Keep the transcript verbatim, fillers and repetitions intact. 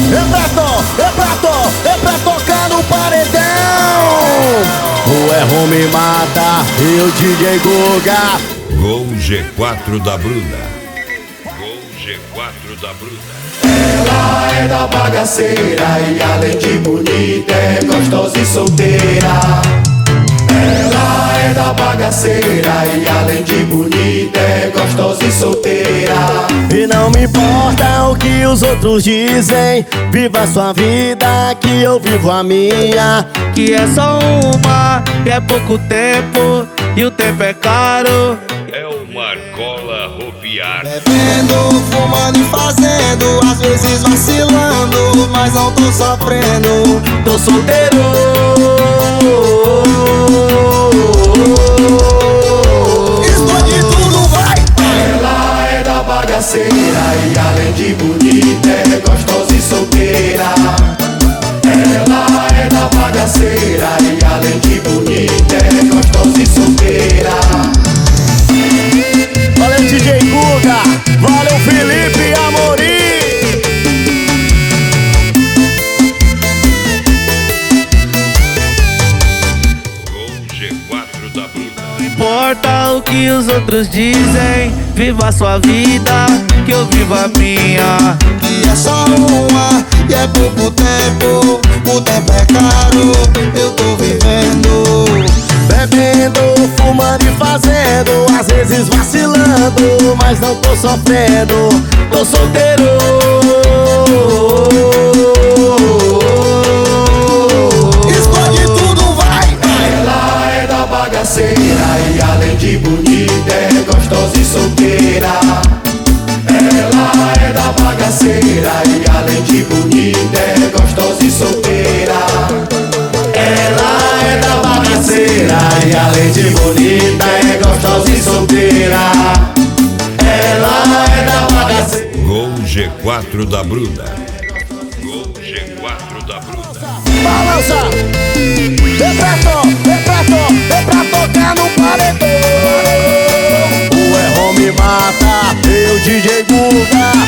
é pra to, é pra to, é pra tocar no paredão. O Erro me mata e o D J Guga. Gol G quatro da Bruna. Gol G quatro da Bruna. Ela é da bagaceira e além de bonita é gostosa e solteira. Ela é da bagaceira e além de bonita é gostosa e solteira. E não me importa o que os outros dizem, viva a sua vida que eu vivo a minha. Que é só uma, que é pouco tempo e o tempo é caro. É o Marcola Ropiar. Bebendo, fumando e fazendo, às vezes vacilando, mas não tô sofrendo. Tô solteiro. Explode tudo, vai! Ela é da bagaceira e além de bonita é gostosa e solteira. Ela é da bagaceira e além de bonita é gostosa e solteira. Valeu D J Guga, valeu Felipe Amorim. Gol G quatro da Bruna. Não importa o que os outros dizem, viva a sua vida que eu vivo a minha. Que é só uma e é pouco tempo, o tempo é caro, eu tô vivendo. Bebendo, fumando e fazendo, às vezes vacilando, mas não tô sofrendo. Tô solteiro. Explode tudo, vai! Ela é da bagaceira e além de bonita é gostosa e solteira. Ela é da bagaceira e além de bonita é gostosa e solteira. Ela é da bagaceira e além de bonita é gostosa e solteira. Ela é da bagaceira. Gol G quatro da Bruna. Gol G quatro da Bruna. Balança, é pra to, é pra to, é pra tocar no paredão. O Erro me mata e o D J Guga.